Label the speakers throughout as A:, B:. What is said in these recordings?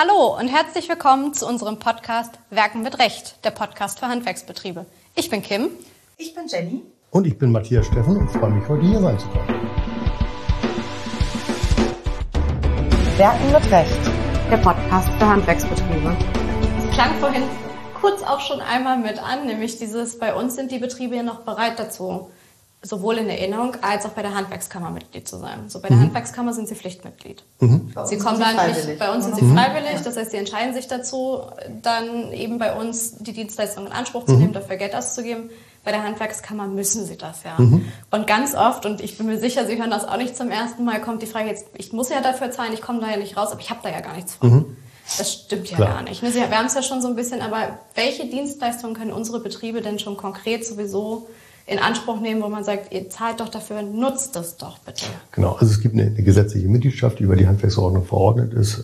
A: Hallo und herzlich willkommen zu unserem Podcast Werken mit Recht, der Podcast für Handwerksbetriebe. Ich bin Kim.
B: Ich bin Jenny.
C: Und ich bin Matthias Steffen und freue mich, heute hier sein zu können.
B: Werken mit Recht, der Podcast für Handwerksbetriebe.
A: Es klang vorhin kurz auch schon einmal mit an, nämlich bei uns sind die Betriebe ja noch bereit dazu, sowohl in der Erinnerung als auch bei der Handwerkskammer Mitglied zu sein. So bei der Handwerkskammer sind sie Pflichtmitglied. Sie kommen dann nicht, bei uns sind sie freiwillig, das heißt, sie entscheiden sich dazu, dann eben bei uns die Dienstleistung in Anspruch zu nehmen, dafür Geld auszugeben. Bei der Handwerkskammer müssen sie das ja. Und ganz oft, und ich bin mir sicher, Sie hören das auch nicht zum ersten Mal, kommt die Frage jetzt, ich muss ja dafür zahlen, ich komme da ja nicht raus, aber ich habe da ja gar nichts von. Das stimmt ja gar nicht. Wir haben es ja schon so ein bisschen, aber welche Dienstleistungen können unsere Betriebe denn schon konkret sowieso in Anspruch nehmen, wo man sagt, ihr zahlt doch dafür, nutzt das doch bitte.
C: Genau, also es gibt eine gesetzliche Mitgliedschaft, die über die Handwerksordnung verordnet ist.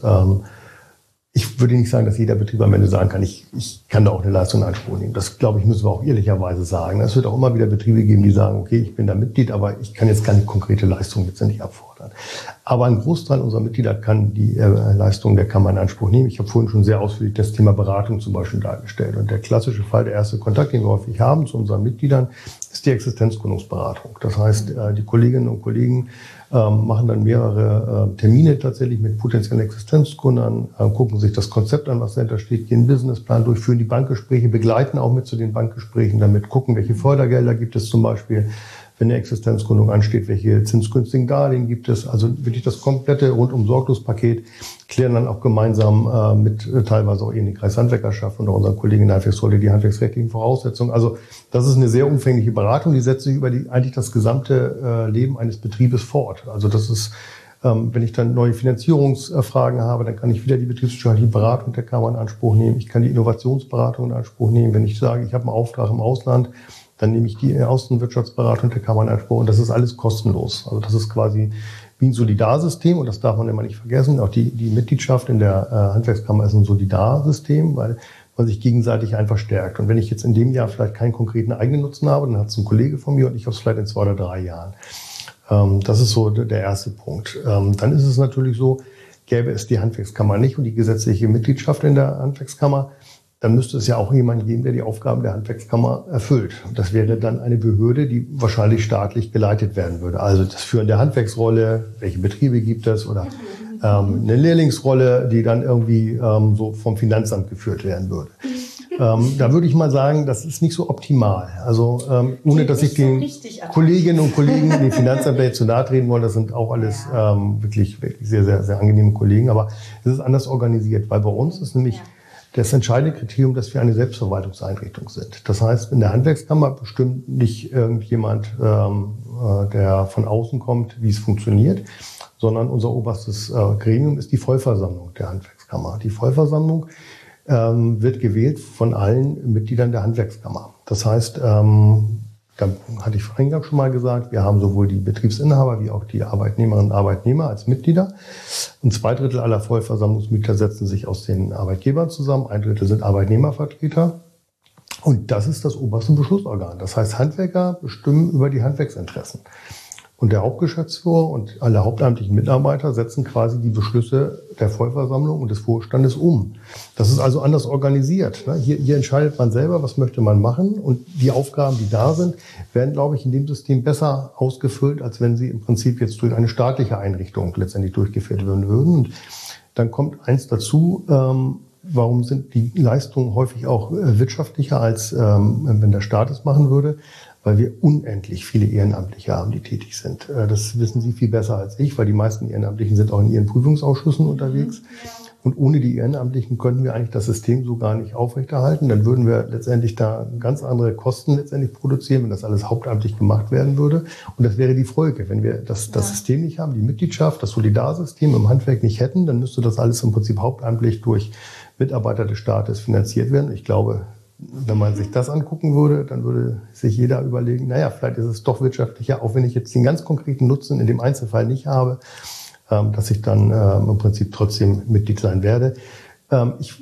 C: Ich würde nicht sagen, dass jeder Betrieb am Ende sagen kann, ich kann da auch eine Leistung in Anspruch nehmen. Das, glaube ich, müssen wir auch ehrlicherweise sagen. Es wird auch immer wieder Betriebe geben, die sagen, okay, ich bin da Mitglied, aber ich kann jetzt keine konkrete Leistung letztendlich abfordern. Aber ein Großteil unserer Mitglieder kann die Leistung der Kammer in Anspruch nehmen. Ich habe vorhin schon sehr ausführlich das Thema Beratung zum Beispiel dargestellt. Und der klassische Fall, der erste Kontakt, den wir häufig haben zu unseren Mitgliedern, ist die Existenzgründungsberatung. Das heißt, die Kolleginnen und Kollegen machen dann mehrere Termine tatsächlich mit potenziellen Existenzgründern, gucken sich das Konzept an, was dahinter steht, gehen einen Businessplan durch, führen die Bankgespräche, begleiten auch mit zu den Bankgesprächen, damit gucken, welche Fördergelder gibt es zum Beispiel, wenn eine Existenzgründung ansteht, welche zinsgünstigen Darlehen gibt es, also wirklich das komplette Rundum-Sorglos-Paket, klären dann auch gemeinsam mit teilweise auch in die Kreishandwerkerschaft und auch unseren Kollegen in der Handwerksrolle die handwerksrechtlichen Voraussetzungen. Also das ist eine sehr umfängliche Beratung, die setzt sich über eigentlich das gesamte Leben eines Betriebes fort. Also das ist, wenn ich dann neue Finanzierungsfragen habe, dann kann ich wieder die betriebswirtschaftliche Beratung der Kammer in Anspruch nehmen. Ich kann die Innovationsberatung in Anspruch nehmen. Wenn ich sage, ich habe einen Auftrag im Ausland, dann nehme ich die Außenwirtschaftsberatung der Kammer in Anspruch. Und das ist alles kostenlos. Also das ist quasi wie ein Solidarsystem. Und das darf man immer nicht vergessen. Auch die Mitgliedschaft in der Handwerkskammer ist ein Solidarsystem, weil man sich gegenseitig einfach stärkt. Und wenn ich jetzt in dem Jahr vielleicht keinen konkreten eigenen Nutzen habe, dann hat es ein Kollege von mir und ich habe es vielleicht in 2 oder 3 Jahren. Das ist so der erste Punkt. Dann ist es natürlich so, gäbe es die Handwerkskammer nicht und die gesetzliche Mitgliedschaft in der Handwerkskammer, dann müsste es ja auch jemanden geben, der die Aufgaben der Handwerkskammer erfüllt. Und das wäre dann eine Behörde, die wahrscheinlich staatlich geleitet werden würde. Also das Führen der Handwerksrolle, welche Betriebe gibt es oder eine Lehrlingsrolle, die dann irgendwie so vom Finanzamt geführt werden würde. Da würde ich mal sagen, das ist nicht so optimal. Also ohne dass ich den Kolleginnen und Kollegen, den Finanzämtern jetzt zu nahe treten wollen, das sind auch alles wirklich sehr, sehr, sehr angenehme Kollegen. Aber es ist anders organisiert, weil bei uns ist nämlich das entscheidende Kriterium, dass wir eine Selbstverwaltungseinrichtung sind. Das heißt, in der Handwerkskammer bestimmt nicht irgendjemand, der von außen kommt, wie es funktioniert, sondern unser oberstes Gremium ist die Vollversammlung der Handwerkskammer. Die Vollversammlung wird gewählt von allen Mitgliedern der Handwerkskammer. Das heißt, da hatte ich eingangs schon mal gesagt, wir haben sowohl die Betriebsinhaber wie auch die Arbeitnehmerinnen und Arbeitnehmer als Mitglieder. Und 2/3 aller Vollversammlungsmitglieder setzen sich aus den Arbeitgebern zusammen. 1/3 sind Arbeitnehmervertreter. Und das ist das oberste Beschlussorgan. Das heißt, Handwerker bestimmen über die Handwerksinteressen. Und der Hauptgeschäftsführer und alle hauptamtlichen Mitarbeiter setzen quasi die Beschlüsse der Vollversammlung und des Vorstandes um. Das ist also anders organisiert. Hier entscheidet man selber, was möchte man machen. Und die Aufgaben, die da sind, werden, glaube ich, in dem System besser ausgefüllt, als wenn sie im Prinzip jetzt durch eine staatliche Einrichtung letztendlich durchgeführt werden würden. Und dann kommt eins dazu, warum sind die Leistungen häufig auch wirtschaftlicher, als wenn der Staat es machen würde? Weil wir unendlich viele Ehrenamtliche haben, die tätig sind. Das wissen Sie viel besser als ich, weil die meisten Ehrenamtlichen sind auch in ihren Prüfungsausschüssen unterwegs. Und ohne die Ehrenamtlichen könnten wir eigentlich das System so gar nicht aufrechterhalten. Dann würden wir letztendlich da ganz andere Kosten letztendlich produzieren, wenn das alles hauptamtlich gemacht werden würde. Und das wäre die Folge. Wenn wir das System nicht haben, die Mitgliedschaft, das Solidarsystem im Handwerk nicht hätten, dann müsste das alles im Prinzip hauptamtlich durch Mitarbeiter des Staates finanziert werden. Ich glaube, wenn man sich das angucken würde, dann würde sich jeder überlegen, naja, vielleicht ist es doch wirtschaftlicher, auch wenn ich jetzt den ganz konkreten Nutzen in dem Einzelfall nicht habe, dass ich dann im Prinzip trotzdem Mitglied sein werde. Ich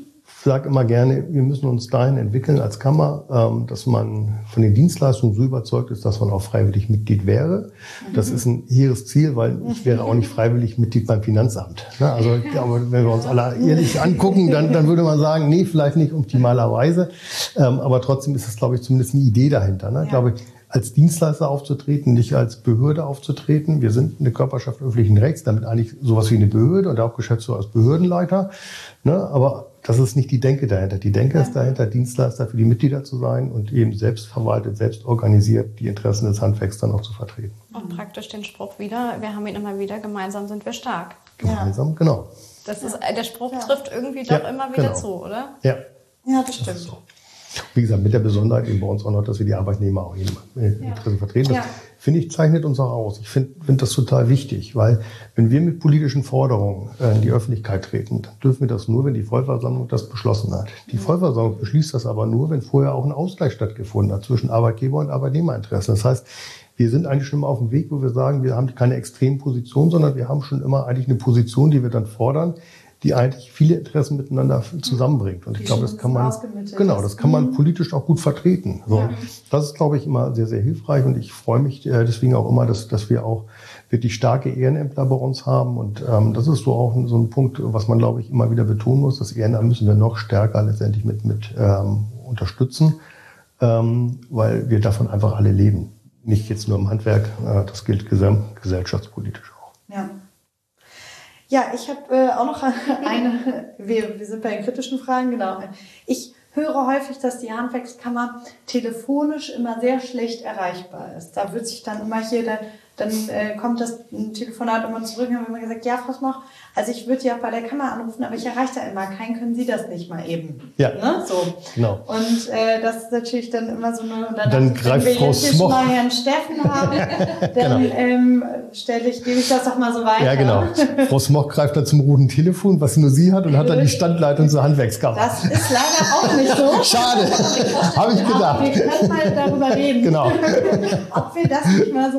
C: sage immer gerne, wir müssen uns dahin entwickeln als Kammer, dass man von den Dienstleistungen so überzeugt ist, dass man auch freiwillig Mitglied wäre. Das ist ein hehres Ziel, weil ich wäre auch nicht freiwillig Mitglied beim Finanzamt. Also ich glaube, wenn wir uns alle ehrlich angucken, dann würde man sagen, nee, vielleicht nicht optimalerweise. Aber trotzdem ist es, glaube ich, zumindest eine Idee dahinter. Ne? Ich glaube, als Dienstleister aufzutreten, nicht als Behörde aufzutreten. Wir sind eine Körperschaft öffentlichen Rechts, damit eigentlich sowas wie eine Behörde und auch Geschäftsführer als Behördenleiter. Ne? Aber das ist nicht die Denke dahinter. Die Denke ist dahinter, Dienstleister für die Mitglieder zu sein und eben selbst verwaltet, selbst organisiert die Interessen des Handwerks dann auch zu vertreten.
A: Und praktisch den Spruch wieder, wir haben ihn immer wieder, gemeinsam sind wir stark.
C: Gemeinsam, genau.
A: Das ist, der Spruch trifft irgendwie doch immer wieder zu, oder?
C: Ja,
D: das stimmt.
C: So. Wie gesagt, mit der Besonderheit eben bei uns auch noch, dass wir die Arbeitnehmer auch eben Interesse vertreten. Das, finde ich, zeichnet uns auch aus. Ich finde das total wichtig, weil wenn wir mit politischen Forderungen in die Öffentlichkeit treten, dann dürfen wir das nur, wenn die Vollversammlung das beschlossen hat. Die Vollversammlung beschließt das aber nur, wenn vorher auch ein Ausgleich stattgefunden hat zwischen Arbeitgeber- und Arbeitnehmerinteressen. Das heißt, wir sind eigentlich schon mal auf dem Weg, wo wir sagen, wir haben keine extremen Positionen, sondern wir haben schon immer eigentlich eine Position, die wir dann fordern, die eigentlich viele Interessen miteinander zusammenbringt. Und ich glaube, das kann man, das kann man politisch auch gut vertreten. So. Ja. Das ist, glaube ich, immer sehr, sehr hilfreich. Und ich freue mich deswegen auch immer, dass wir auch wirklich starke Ehrenämter bei uns haben. Und das ist so auch so ein Punkt, was man, glaube ich, immer wieder betonen muss. Das Ehrenamt müssen wir noch stärker letztendlich mit unterstützen, weil wir davon einfach alle leben. Nicht jetzt nur im Handwerk, das gilt gesellschaftspolitisch auch.
D: Ja. Ja, ich habe auch noch wir sind bei den kritischen Fragen, genau. Ich höre häufig, dass die Handwerkskammer telefonisch immer sehr schlecht erreichbar ist. Da wird sich dann immer dann kommt das Telefonat immer zurück und haben immer gesagt, ja, Frau Smoch, also ich würde ja bei der Kammer anrufen, aber ich erreiche da immer keinen, können Sie das nicht mal eben?
C: Ja,
D: ne? So.
C: Genau.
D: Und das ist natürlich dann immer so eine...
C: Dann greift Frau Smoch.
D: Wenn wir jetzt mal Herrn Steffen haben, dann gebe ich das doch mal so weiter.
C: Ja, genau. Frau Smoch greift dann zum roten Telefon, was nur sie hat, und hat dann die Standleitung zur Handwerkskammer.
D: Das ist leider auch nicht so.
C: Schade, habe ich gedacht.
D: Wir können mal darüber reden.
C: Genau.
D: Ob wir das nicht mal so...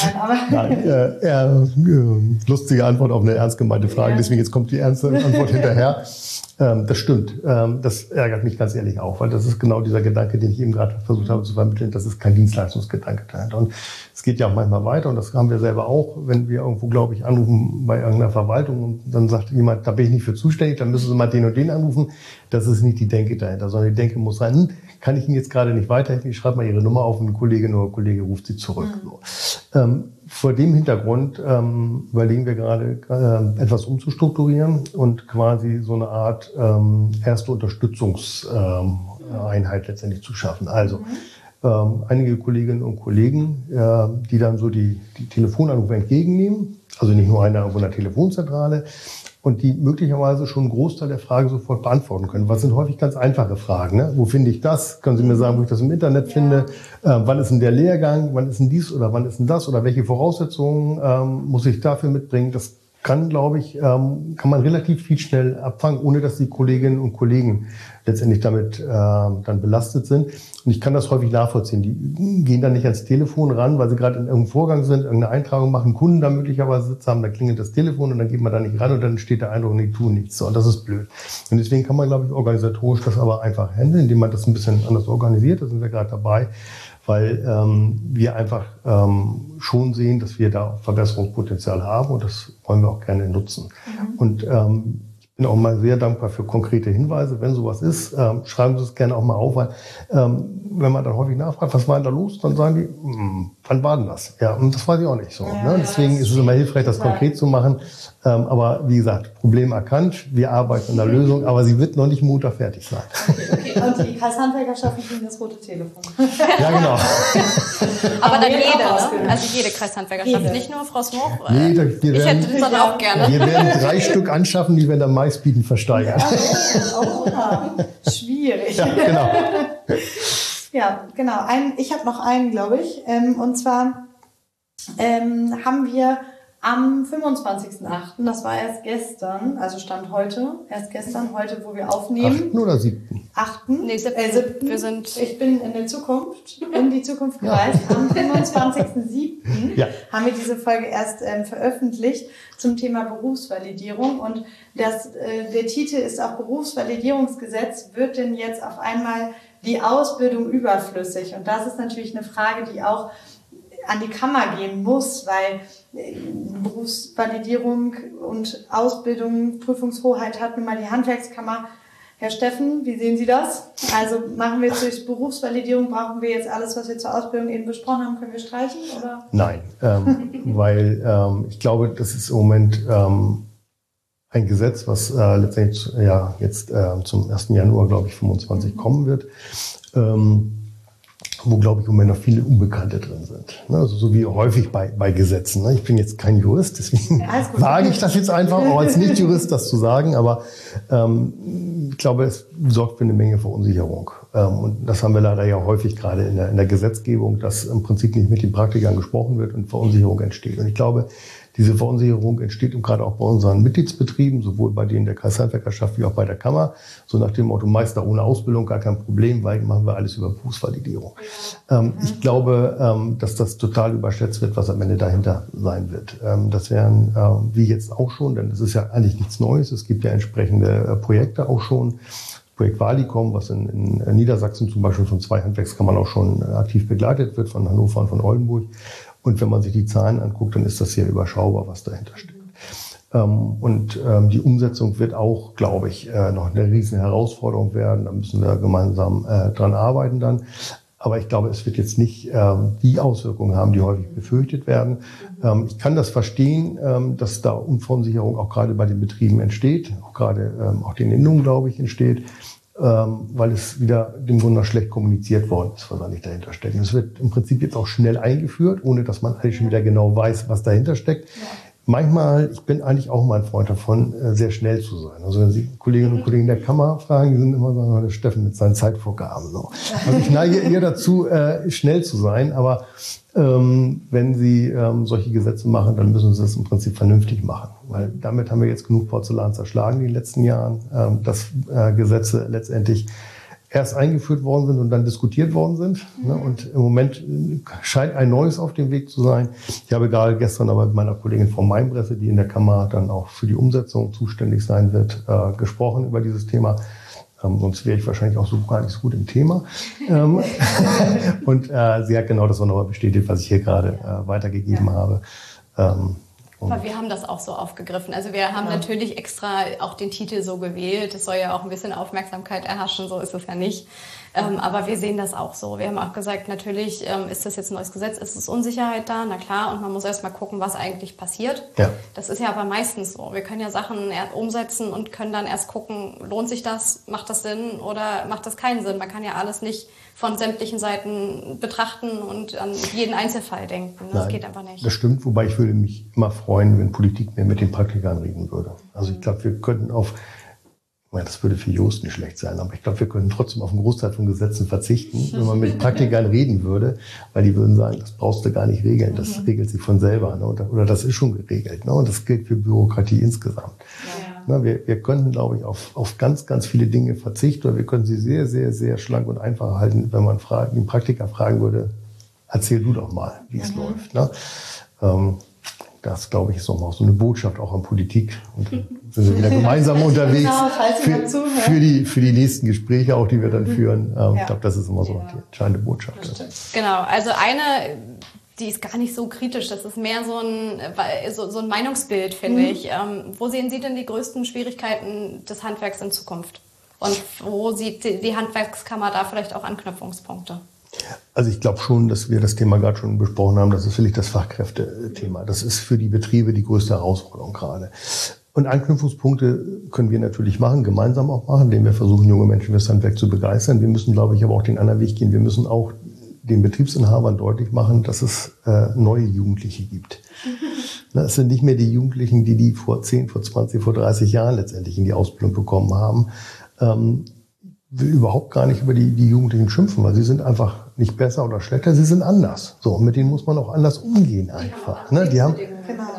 C: Lustige Antwort auf eine ernst gemeinte Frage, deswegen jetzt kommt die ernste Antwort hinterher. Das stimmt. Das ärgert mich ganz ehrlich auch, weil das ist genau dieser Gedanke, den ich eben gerade versucht habe zu vermitteln. Das ist kein Dienstleistungsgedanke dahinter. Und es geht ja auch manchmal weiter, und das haben wir selber auch, wenn wir irgendwo, glaube ich, anrufen bei irgendeiner Verwaltung und dann sagt jemand, da bin ich nicht für zuständig, dann müssen Sie mal den und den anrufen. Das ist nicht die Denke dahinter, sondern die Denke muss sein, kann ich Ihnen jetzt gerade nicht weiterhelfen, ich schreibe mal Ihre Nummer auf und eine Kollegin oder ein Kollege ruft Sie zurück. So. Vor dem Hintergrund überlegen wir gerade, etwas umzustrukturieren und quasi so eine Art erste Unterstützungseinheit letztendlich zu schaffen. Also einige Kolleginnen und Kollegen, die dann so die Telefonanrufe entgegennehmen, also nicht nur einer von der Telefonzentrale, und die möglicherweise schon einen Großteil der Fragen sofort beantworten können. Was sind häufig ganz einfache Fragen. Ne? Wo finde ich das? Können Sie mir sagen, wo ich das im Internet finde? Wann ist denn der Lehrgang? Wann ist denn dies oder wann ist denn das? Oder welche Voraussetzungen muss ich dafür mitbringen? Das kann, glaube ich, kann man relativ viel schnell abfangen, ohne dass die Kolleginnen und Kollegen letztendlich damit dann belastet sind. Und ich kann das häufig nachvollziehen. Die gehen dann nicht ans Telefon ran, weil sie gerade in irgendeinem Vorgang sind, irgendeine Eintragung machen, Kunden da möglicherweise sitzen haben, da klingelt das Telefon und dann geht man da nicht ran und dann steht der Eindruck, die tun nichts. Und das ist blöd. Und deswegen kann man, glaube ich, organisatorisch das aber einfach handeln, indem man das ein bisschen anders organisiert. Da sind wir gerade dabei, weil wir einfach schon sehen, dass wir da Verbesserungspotenzial haben, und das wollen wir auch gerne nutzen. Und ich bin auch mal sehr dankbar für konkrete Hinweise. Wenn sowas ist, schreiben Sie es gerne auch mal auf, weil wenn man dann häufig nachfragt, was war denn da los, dann sagen die, wann war denn das? Ja, und das weiß ich auch nicht so. Ne? Deswegen ist es immer hilfreich, das konkret zu machen. Aber wie gesagt, Problem erkannt, wir arbeiten an der Lösung, aber sie wird noch nicht Montag fertig sein.
D: Okay. Und die Kreishandwerkerschaften kriegen das rote Telefon.
C: Ja, genau.
A: Aber dann jede, ne? Also jede Kreishandwerkerschaft, nicht nur Frau Smoch. Ich hätte das dann auch gerne.
C: Wir werden 3 Stück anschaffen, die wir dann meistbieten versteigern.
D: Schwierig.
C: Ja, genau.
D: Ja, genau. Ich habe noch einen, glaube ich. Und zwar haben wir am 25.08., das war erst gestern, also Stand heute, heute, wo wir aufnehmen.
C: 8. oder 7.?
D: 8.
A: Nee, 7. Wir sind
D: Ich bin in der Zukunft, in die Zukunft gereist. Am 25.07. haben wir diese Folge erst veröffentlicht zum Thema Berufsvalidierung. Und der Titel ist auch Berufsvalidierungsgesetz. Wird denn jetzt auf einmal die Ausbildung überflüssig? Und das ist natürlich eine Frage, die auch an die Kammer gehen muss, weil Berufsvalidierung und Ausbildung, Prüfungshoheit hat nun mal die Handwerkskammer. Herr Steffen, wie sehen Sie das? Also machen wir jetzt durch Berufsvalidierung, brauchen wir jetzt alles, was wir zur Ausbildung eben besprochen haben, können wir streichen? Oder?
C: Nein, weil ich glaube, das ist im Moment ein Gesetz, was letztendlich jetzt zum 1. Januar, glaube ich, 25 kommen wird. Wo, glaube ich, im Moment noch viele Unbekannte drin sind. Also so wie häufig bei Gesetzen. Ich bin jetzt kein Jurist, deswegen wage ich das jetzt einfach, auch als Nicht-Jurist das zu sagen. Aber ich glaube, es sorgt für eine Menge Verunsicherung. Und das haben wir leider ja häufig gerade in der Gesetzgebung, dass im Prinzip nicht mit den Praktikern gesprochen wird und Verunsicherung entsteht. Und ich glaube, diese Verunsicherung entsteht gerade auch bei unseren Mitgliedsbetrieben, sowohl bei denen der Kreishandwerkerschaft wie auch bei der Kammer. So nach dem Motto, Meister ohne Ausbildung, gar kein Problem, weil machen wir alles über Berufsvalidierung. Ich glaube, dass das total überschätzt wird, was am Ende dahinter sein wird. Das wären, wie jetzt auch schon, denn es ist ja eigentlich nichts Neues. Es gibt ja entsprechende Projekte auch schon. Projekt Walicom, was in Niedersachsen zum Beispiel von 2 Handwerkskammern auch schon aktiv begleitet wird, von Hannover und von Oldenburg. Und wenn man sich die Zahlen anguckt, dann ist das sehr überschaubar, was dahinter steht. Die Umsetzung wird auch, glaube ich, noch eine riesen Herausforderung werden. Da müssen wir gemeinsam dran arbeiten dann. Aber ich glaube, es wird jetzt nicht die Auswirkungen haben, die häufig befürchtet werden. Ich kann das verstehen, dass da Unverunsicherung auch gerade bei den Betrieben entsteht, auch gerade auch den Innungen, glaube ich, entsteht. Weil es wieder dem Grunde schlecht kommuniziert worden ist, was eigentlich dahinter steckt. Und es wird im Prinzip jetzt auch schnell eingeführt, ohne dass man eigentlich schon wieder genau weiß, was dahinter steckt. Ja. Manchmal, ich bin eigentlich auch mal ein Freund davon, sehr schnell zu sein. Also wenn Sie Kolleginnen und Kollegen der Kammer fragen, die sind immer so, der Steffen mit seinen Zeitvorgaben. So. Also ich neige eher dazu, schnell zu sein, aber wenn Sie solche Gesetze machen, dann müssen Sie das im Prinzip vernünftig machen. Weil damit haben wir jetzt genug Porzellan zerschlagen in den letzten Jahren, dass Gesetze letztendlich erst eingeführt worden sind und dann diskutiert worden sind. Und im Moment scheint ein neues auf dem Weg zu sein. Ich habe gerade gestern aber mit meiner Kollegin Frau Meinbresse, die in der Kammer dann auch für die Umsetzung zuständig sein wird, gesprochen über dieses Thema. Sonst wäre ich wahrscheinlich auch so gar nicht so gut im Thema. Und sie hat genau das auch nochmal bestätigt, was ich hier gerade weitergegeben habe.
A: Aber wir haben das auch so aufgegriffen. Also wir haben natürlich extra auch den Titel so gewählt. Es soll ja auch ein bisschen Aufmerksamkeit erhaschen, so ist es ja nicht. Aber wir sehen das auch so. Wir haben auch gesagt, natürlich ist das jetzt ein neues Gesetz, ist es Unsicherheit da, na klar. Und man muss erst mal gucken, was eigentlich passiert. Ja. Das ist ja aber meistens so. Wir können ja Sachen umsetzen und können dann erst gucken, lohnt sich das, macht das Sinn oder macht das keinen Sinn. Man kann ja alles nicht von sämtlichen Seiten betrachten und an jeden Einzelfall denken. Das geht einfach nicht.
C: Das stimmt, wobei ich würde mich immer freuen, wenn Politik mehr mit den Praktikern reden würde. Also ich glaube, wir könnten das würde für Jost nicht schlecht sein, aber ich glaube, wir können trotzdem auf einen Großteil von Gesetzen verzichten, wenn man mit Praktikern reden würde, weil die würden sagen, das brauchst du gar nicht regeln, das regelt sich von selber, ne? Oder das ist schon geregelt. Ne? Und das gilt für Bürokratie insgesamt. Ja. Ne? Wir könnten, glaube ich, auf ganz, ganz viele Dinge verzichten, oder wir können sie sehr, sehr, sehr schlank und einfach halten, wenn man den Praktiker fragen würde, erzähl du doch mal, wie es läuft. Ne? Das, glaube ich, ist nochmal so eine Botschaft auch an Politik. Und sind wir wieder gemeinsam unterwegs für die nächsten Gespräche, auch die wir dann führen. Ich glaube, das ist immer so die entscheidende Botschaft.
A: Genau, also die ist gar nicht so kritisch. Das ist mehr so ein Meinungsbild, finde ich. Wo sehen Sie denn die größten Schwierigkeiten des Handwerks in Zukunft? Und wo sieht die Handwerkskammer da vielleicht auch Anknüpfungspunkte?
C: Also ich glaube schon, dass wir das Thema gerade schon besprochen haben. Das ist vielleicht das Fachkräftethema. Das ist für die Betriebe die größte Herausforderung gerade. Und Anknüpfungspunkte können wir natürlich machen, gemeinsam auch machen, indem wir versuchen, junge Menschen für das Handwerk zu begeistern. Wir müssen, glaube ich, aber auch den anderen Weg gehen. Wir müssen auch den Betriebsinhabern deutlich machen, dass es neue Jugendliche gibt. Es sind nicht mehr die Jugendlichen, die vor 10, vor 20, vor 30 Jahren letztendlich in die Ausbildung bekommen haben. Will überhaupt gar nicht über die Jugendlichen schimpfen, weil sie sind einfach nicht besser oder schlechter, sie sind anders. So, und mit denen muss man auch anders umgehen einfach. Ne? Die haben,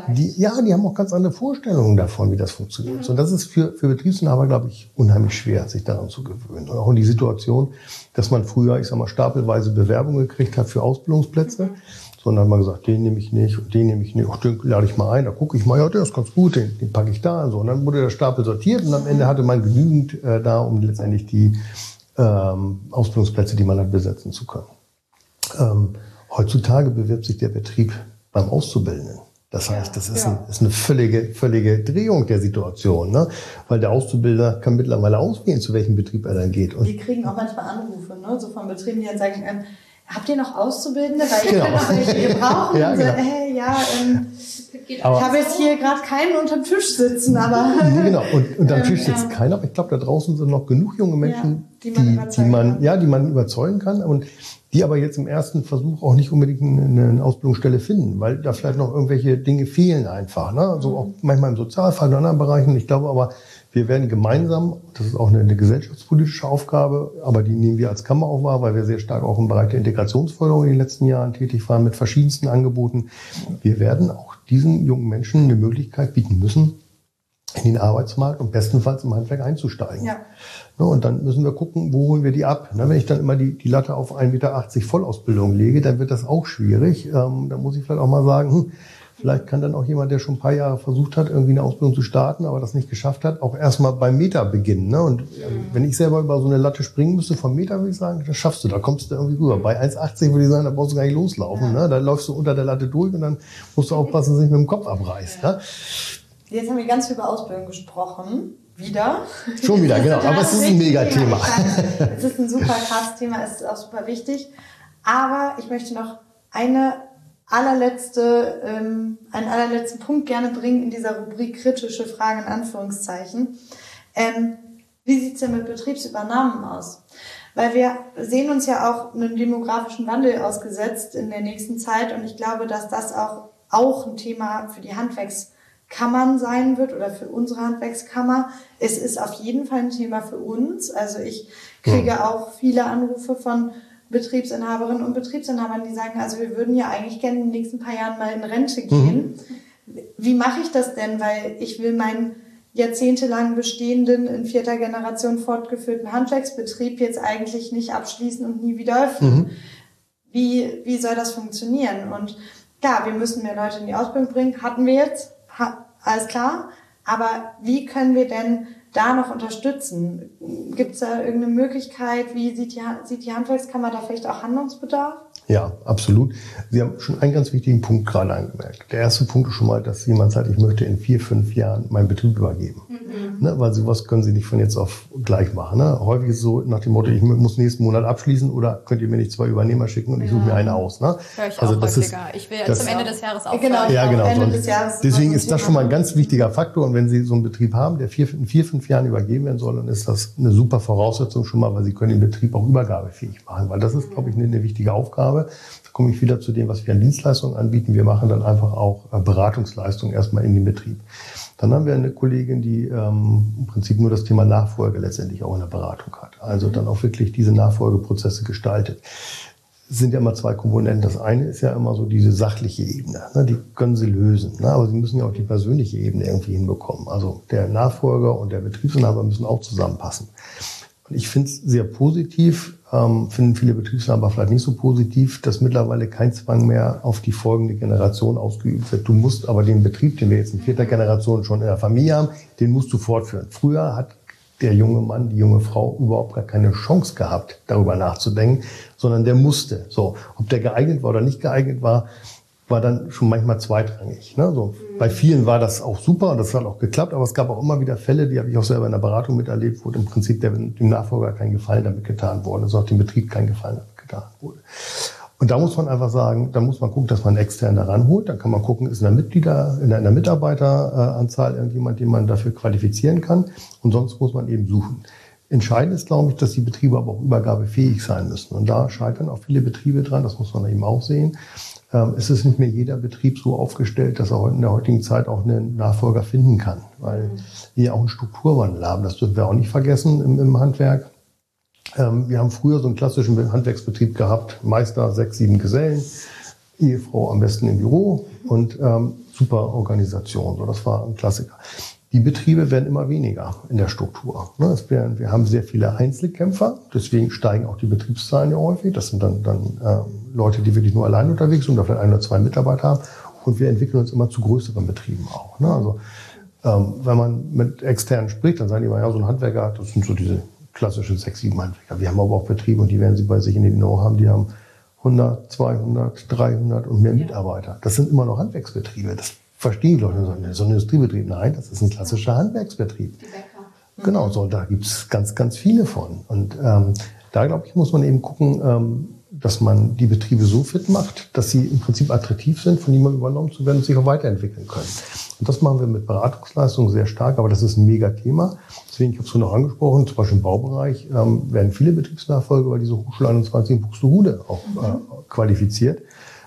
C: die haben auch ganz andere Vorstellungen davon, wie das funktioniert. Und das ist für Betriebsinhaber, glaube ich, unheimlich schwer, sich daran zu gewöhnen. Und auch in die Situation, dass man früher, stapelweise Bewerbungen gekriegt hat für Ausbildungsplätze. Sondern hat man gesagt, den nehme ich nicht und den nehme ich nicht. Ach, den lade ich mal ein, da gucke ich mal, ja, der ist ganz gut, den packe ich da. Und dann wurde der Stapel sortiert und am Ende hatte man genügend da, um letztendlich die Ausbildungsplätze, die man hat, besetzen zu können. Heutzutage bewirbt sich der Betrieb beim Auszubildenden. Das heißt, das ist eine völlige Drehung der Situation, ne? Weil der Auszubildender kann mittlerweile auswählen, zu welchem Betrieb er dann geht. Und
D: wir kriegen auch manchmal Anrufe, ne? So von Betrieben, die dann sagen, habt ihr noch Auszubildende? Weil ich kann noch welche gebrauchen. Ja, genau. Ich habe jetzt hier gerade keinen unterm Tisch sitzen, aber...
C: Genau, und unterm Tisch sitzt keiner. Aber ich glaube, da draußen sind noch genug junge Menschen, die man überzeugen kann. Und die aber jetzt im ersten Versuch auch nicht unbedingt eine Ausbildungsstelle finden, weil da vielleicht noch irgendwelche Dinge fehlen einfach. Ne? Also auch manchmal im Sozialfall und anderen Bereichen. Ich glaube aber, wir werden gemeinsam, das ist auch eine gesellschaftspolitische Aufgabe, aber die nehmen wir als Kammer auch wahr, weil wir sehr stark auch im Bereich der Integrationsförderung in den letzten Jahren tätig waren mit verschiedensten Angeboten. Wir werden auch diesen jungen Menschen eine Möglichkeit bieten müssen, in den Arbeitsmarkt und bestenfalls im Handwerk einzusteigen. Ja. Und dann müssen wir gucken, wo holen wir die ab. Wenn ich dann immer die Latte auf 1,80 Meter Vollausbildung lege, dann wird das auch schwierig. Da muss ich vielleicht auch mal sagen, vielleicht kann dann auch jemand, der schon ein paar Jahre versucht hat, irgendwie eine Ausbildung zu starten, aber das nicht geschafft hat, auch erstmal beim Meter beginnen. Und wenn ich selber über so eine Latte springen müsste vom Meter, würde ich sagen, das schaffst du, da kommst du irgendwie rüber. Bei 1,80 würde ich sagen, da brauchst du gar nicht loslaufen. Ne? Da läufst du unter der Latte durch und dann musst du aufpassen, dass du nicht mit dem Kopf abreißt. Ne?
D: Jetzt haben wir ganz viel über Ausbildung gesprochen. Wieder.
C: Schon wieder, genau. Aber es ist ein Mega-Thema.
D: Es ist ein super krasses Thema, es ist auch super wichtig. Aber ich möchte noch einen allerletzten Punkt gerne bringen in dieser Rubrik kritische Fragen in Anführungszeichen. Wie sieht's denn mit Betriebsübernahmen aus? Weil wir sehen uns ja auch einem demografischen Wandel ausgesetzt in der nächsten Zeit und ich glaube, dass das auch ein Thema für die Handwerkskammern sein wird oder für unsere Handwerkskammer. Es ist auf jeden Fall ein Thema für uns. Also ich kriege auch viele Anrufe von Betriebsinhaberinnen und Betriebsinhabern, die sagen, also wir würden ja eigentlich gerne in den nächsten paar Jahren mal in Rente gehen. Wie mache ich das denn? Weil ich will meinen jahrzehntelang bestehenden, in 4. Generation fortgeführten Handwerksbetrieb jetzt eigentlich nicht abschließen und nie wieder öffnen. Wie soll das funktionieren? Und klar, wir müssen mehr Leute in die Ausbildung bringen, hatten wir jetzt, alles klar. Aber wie können wir denn da noch unterstützen? Gibt es da irgendeine Möglichkeit? Wie sieht die Handwerkskammer da vielleicht auch Handlungsbedarf?
C: Ja, absolut. Sie haben schon einen ganz wichtigen Punkt gerade angemerkt. Der erste Punkt ist schon mal, dass jemand sagt, ich möchte in 4-5 Jahren meinen Betrieb übergeben. Ne, weil sowas können Sie nicht von jetzt auf gleich machen. Ne? Häufig ist es so nach dem Motto, ich muss nächsten Monat abschließen oder könnt ihr mir nicht 2 Übernehmer schicken und ich suche mir einen aus. Ne?
A: Hör ich also auch häufiger. Ich will ja zum Ende des Jahres aufhören.
C: Genau.
D: Ende des Jahres
C: deswegen ist das schon mal ein ganz wichtiger Faktor. Und wenn Sie so einen Betrieb haben, der in 4-5 Jahren übergeben werden soll, dann ist das eine super Voraussetzung schon mal, weil Sie können den Betrieb auch übergabefähig machen. Weil das ist, glaube ich, eine wichtige Aufgabe. Da komme ich wieder zu dem, was wir an Dienstleistungen anbieten. Wir machen dann einfach auch Beratungsleistungen erstmal in den Betrieb. Dann haben wir eine Kollegin, die im Prinzip nur das Thema Nachfolge letztendlich auch in der Beratung hat. Also dann auch wirklich diese Nachfolgeprozesse gestaltet. Es sind ja immer 2 Komponenten. Das eine ist ja immer so diese sachliche Ebene. Ne? Die können Sie lösen. Ne? Aber Sie müssen ja auch die persönliche Ebene irgendwie hinbekommen. Also der Nachfolger und der Betriebsinhaber müssen auch zusammenpassen. Und ich finde es sehr positiv, finden viele Betriebsinhaber vielleicht nicht so positiv, dass mittlerweile kein Zwang mehr auf die folgende Generation ausgeübt wird. Du musst aber den Betrieb, den wir jetzt in 4. Generation schon in der Familie haben, den musst du fortführen. Früher hat der junge Mann, die junge Frau überhaupt gar keine Chance gehabt, darüber nachzudenken, sondern der musste. So, ob der geeignet war oder nicht geeignet war, war dann schon manchmal zweitrangig. Ne? So, bei vielen war das auch super und das hat auch geklappt, aber es gab auch immer wieder Fälle, die habe ich auch selber in der Beratung miterlebt, wo im Prinzip dem Nachfolger kein Gefallen damit getan wurde, also auch dem Betrieb kein Gefallen damit getan wurde. Und da muss man einfach sagen, da muss man gucken, dass man extern da ranholt. Dann kann man gucken, ist in der Mitarbeiteranzahl irgendjemand, den man dafür qualifizieren kann. Und sonst muss man eben suchen. Entscheidend ist, glaube ich, dass die Betriebe aber auch übergabefähig sein müssen. Und da scheitern auch viele Betriebe dran, das muss man eben auch sehen. Es ist nicht mehr jeder Betrieb so aufgestellt, dass er in der heutigen Zeit auch einen Nachfolger finden kann, weil wir auch einen Strukturwandel haben. Das dürfen wir auch nicht vergessen im Handwerk. Wir haben früher so einen klassischen Handwerksbetrieb gehabt, Meister, 6, 7 Gesellen. Ehefrau am besten im Büro und super Organisation. So, das war ein Klassiker. Die Betriebe werden immer weniger in der Struktur. Wir haben sehr viele Einzelkämpfer, deswegen steigen auch die Betriebszahlen ja häufig. Das sind dann Leute, die wirklich nur allein unterwegs sind oder vielleicht 1 oder 2 Mitarbeiter haben. Und wir entwickeln uns immer zu größeren Betrieben auch. Also wenn man mit Externen spricht, dann sagen die immer, ja, so ein Handwerker, das sind so diese klassischen 6, 7 Handwerker. Wir haben aber auch Betriebe, und die werden Sie bei sich in den Know haben, die haben 100, 200, 300 und mehr Mitarbeiter. Das sind immer noch Handwerksbetriebe. Das verstehen die Leute. So ein Industriebetrieb, nein, das ist ein klassischer Handwerksbetrieb. Die Bäcker. Genau, so, da gibt es ganz, ganz viele von. Und da, glaube ich, muss man eben gucken, dass man die Betriebe so fit macht, dass sie im Prinzip attraktiv sind, von jemandem übernommen zu werden und sich auch weiterentwickeln können. Und das machen wir mit Beratungsleistungen sehr stark, aber das ist ein Mega-Thema. Deswegen, ich habe es schon noch angesprochen, zum Beispiel im Baubereich werden viele Betriebsnachfolger über diese Hochschule 21 in Buxtehude auch qualifiziert.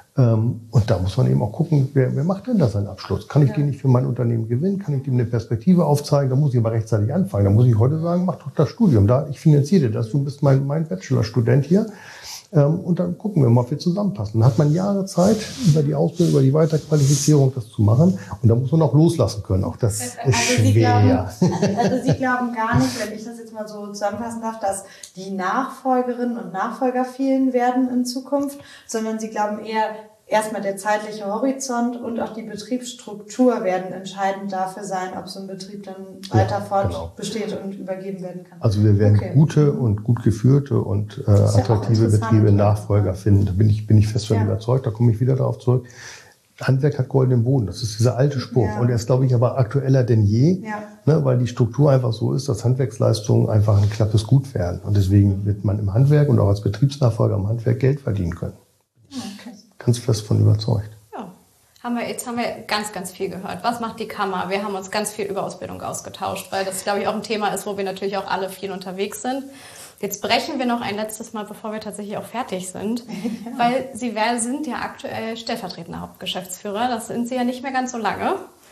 C: Und da muss man eben auch gucken, wer macht denn da seinen Abschluss? Kann ich den nicht für mein Unternehmen gewinnen? Kann ich dem eine Perspektive aufzeigen? Da muss ich aber rechtzeitig anfangen. Da muss ich heute sagen, mach doch das Studium. Ich finanziere das. Du bist mein Bachelorstudent hier. Und dann gucken wir mal, ob wir zusammenpassen. Dann hat man Jahre Zeit, über die Ausbildung, über die Weiterqualifizierung das zu machen. Und da muss man auch loslassen können. Auch das ist schwer.
D: Sie glauben gar nicht, wenn ich das jetzt mal so zusammenfassen darf, dass die Nachfolgerinnen und Nachfolger fehlen werden in Zukunft, sondern Sie glauben eher, erstmal der zeitliche Horizont und auch die Betriebsstruktur werden entscheidend dafür sein, ob so ein Betrieb dann weiter besteht und übergeben werden kann.
C: Also wir werden gute und gut geführte und attraktive Betriebe, Nachfolger finden. Da bin ich fest von überzeugt. Da komme ich wieder darauf zurück. Handwerk hat goldenen Boden. Das ist dieser alte Spruch. Ja. Und er ist, glaube ich, aber aktueller denn je, weil die Struktur einfach so ist, dass Handwerksleistungen einfach ein knappes Gut werden. Und deswegen wird man im Handwerk und auch als Betriebsnachfolger im Handwerk Geld verdienen können. Ganz fest von überzeugt.
A: Ja. Jetzt haben wir ganz, ganz viel gehört. Was macht die Kammer? Wir haben uns ganz viel über Ausbildung ausgetauscht, weil das, glaube ich, auch ein Thema ist, wo wir natürlich auch alle viel unterwegs sind. Jetzt brechen wir noch ein letztes Mal, bevor wir tatsächlich auch fertig sind, weil Sie sind ja aktuell stellvertretender Hauptgeschäftsführer. Das sind Sie ja nicht mehr ganz so lange.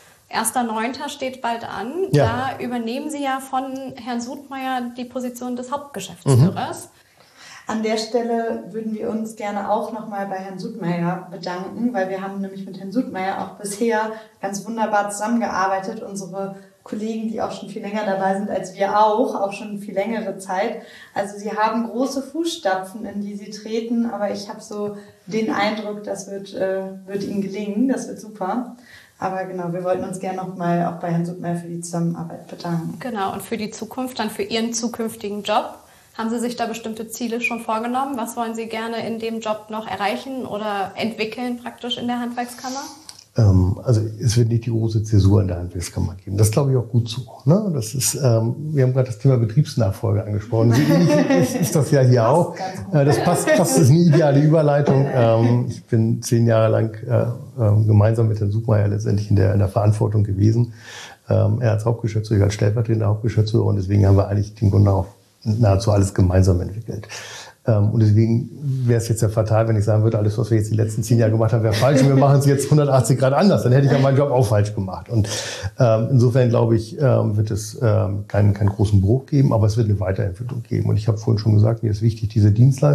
A: 1.9. steht bald an. Ja. Da übernehmen Sie ja von Herrn Sudmeier die Position des Hauptgeschäftsführers.
D: An der Stelle würden wir uns gerne auch nochmal bei Herrn Sudmeier bedanken, weil wir haben nämlich mit Herrn Sudmeier auch bisher ganz wunderbar zusammengearbeitet. Unsere Kollegen, die auch schon viel länger dabei sind als wir auch schon viel längere Zeit. Also Sie haben große Fußstapfen, in die Sie treten, aber ich habe so den Eindruck, das wird Ihnen gelingen, das wird super. Aber genau, wir wollten uns gerne nochmal auch bei Herrn Sudmeier für die Zusammenarbeit bedanken.
A: Genau, und für die Zukunft, dann für Ihren zukünftigen Job. Haben Sie sich da bestimmte Ziele schon vorgenommen? Was wollen Sie gerne in dem Job noch erreichen oder entwickeln praktisch in der Handwerkskammer?
C: Also es wird nicht die große Zäsur in der Handwerkskammer geben. Das glaube ich auch gut so. Ne? Das ist, wir haben gerade das Thema Betriebsnachfolge angesprochen. Ist das ja hier auch. Das passt, das ist eine ideale Überleitung. Ich bin 10 Jahre lang gemeinsam mit Herrn Sudmeier letztendlich in der Verantwortung gewesen. Er als Hauptgeschäftsführer, als stellvertretender Hauptgeschäftsführer, und deswegen haben wir eigentlich den Grund darauf nahezu alles gemeinsam entwickelt. Und deswegen wäre es jetzt ja fatal, wenn ich sagen würde, alles, was wir jetzt die letzten 10 Jahre gemacht haben, wäre falsch und wir machen es jetzt 180 Grad anders. Dann hätte ich ja meinen Job auch falsch gemacht. Und insofern, glaube ich, wird es keinen großen Bruch geben, aber es wird eine Weiterentwicklung geben. Und ich habe vorhin schon gesagt, mir ist wichtig, diese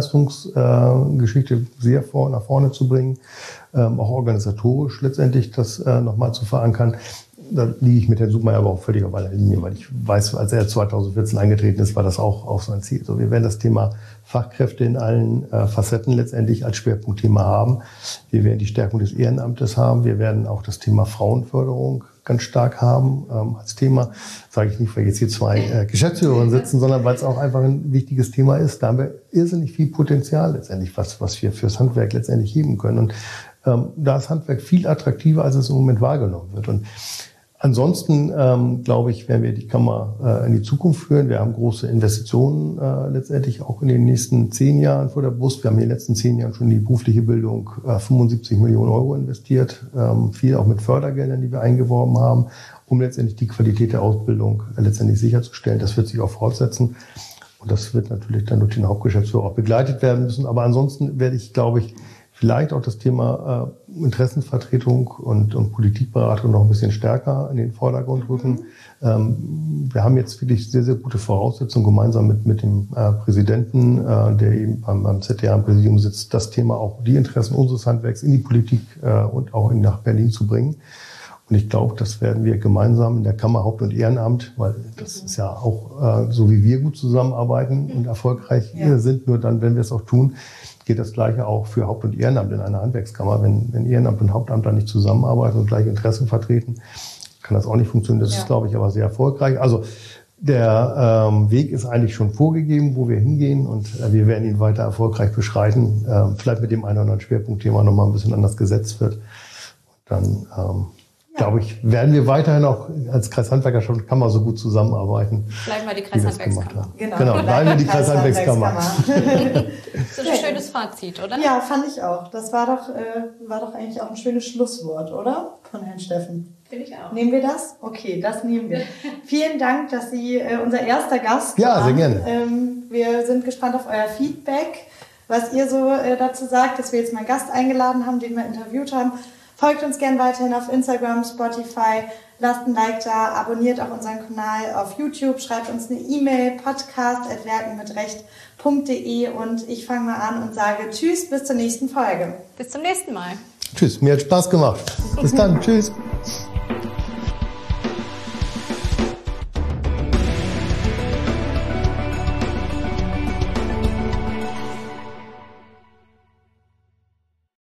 C: Dienstleistungsgeschichte sehr nach vorne zu bringen, auch organisatorisch letztendlich das nochmal zu verankern. Da liege ich mit Herrn Sudmeier aber auch völlig auf einer Linie, weil ich weiß, als er 2014 eingetreten ist, war das auch sein Ziel. So, wir werden das Thema Fachkräfte in allen Facetten letztendlich als Schwerpunktthema haben. Wir werden die Stärkung des Ehrenamtes haben. Wir werden auch das Thema Frauenförderung ganz stark haben als Thema. Sage ich nicht, weil jetzt hier 2 Geschäftsführer sitzen, sondern weil es auch einfach ein wichtiges Thema ist. Da haben wir irrsinnig viel Potenzial letztendlich, was wir fürs Handwerk letztendlich heben können. Und da ist Handwerk viel attraktiver, als es im Moment wahrgenommen wird. Und ansonsten, glaube ich, werden wir die Kammer in die Zukunft führen. Wir haben große Investitionen letztendlich auch in den nächsten 10 Jahren vor der Brust. Wir haben in den letzten 10 Jahren schon in die berufliche Bildung 75 Millionen Euro investiert. Viel auch mit Fördergeldern, die wir eingeworben haben, um letztendlich die Qualität der Ausbildung letztendlich sicherzustellen. Das wird sich auch fortsetzen. Und das wird natürlich dann durch den Hauptgeschäftsführer auch begleitet werden müssen. Aber ansonsten werde ich, glaube ich, vielleicht auch das Thema Interessenvertretung und Politikberatung noch ein bisschen stärker in den Vordergrund rücken. Wir haben jetzt wirklich sehr, sehr gute Voraussetzungen, gemeinsam mit dem Präsidenten, der eben beim ZDH im Präsidium sitzt, das Thema auch die Interessen unseres Handwerks in die Politik und auch nach Berlin zu bringen. Und ich glaube, das werden wir gemeinsam in der Kammer Haupt- und Ehrenamt, weil das ist ja auch so, wie wir gut zusammenarbeiten und erfolgreich sind, nur dann, wenn wir es auch tun, geht das Gleiche auch für Haupt- und Ehrenamt in einer Handwerkskammer. Wenn Ehrenamt und Hauptamt dann nicht zusammenarbeiten und gleiche Interessen vertreten, kann das auch nicht funktionieren. Das ist, glaube ich, aber sehr erfolgreich. Also der Weg ist eigentlich schon vorgegeben, wo wir hingehen, und wir werden ihn weiter erfolgreich beschreiten. Vielleicht mit dem einen oder anderen Schwerpunktthema nochmal ein bisschen anders gesetzt wird. Und dann glaube ich, werden wir weiterhin auch als Kreishandwerkerkammer so gut zusammenarbeiten.
A: Bleiben wir die Kreishandwerkskammer.
C: Genau, bleiben wir die Kreishandwerkskammer.
A: Das ist ein schönes Fazit, oder?
D: Ja, fand ich auch. Das war doch eigentlich auch ein schönes Schlusswort, oder? Von Herrn Steffen.
A: Finde ich auch.
D: Nehmen wir das? Okay, das nehmen wir. Vielen Dank, dass Sie unser erster Gast waren.
C: Ja, sehr gerne.
D: Wir sind gespannt auf euer Feedback, was ihr so dazu sagt, dass wir jetzt mal einen Gast eingeladen haben, den wir interviewt haben. Folgt uns gerne weiterhin auf Instagram, Spotify, lasst ein Like da, abonniert auch unseren Kanal auf YouTube, schreibt uns eine E-Mail, podcast@werkenmitrecht.de, und ich fange mal an und sage Tschüss, bis zur nächsten Folge.
A: Bis zum nächsten Mal.
C: Tschüss, mir hat Spaß gemacht. Bis dann, tschüss.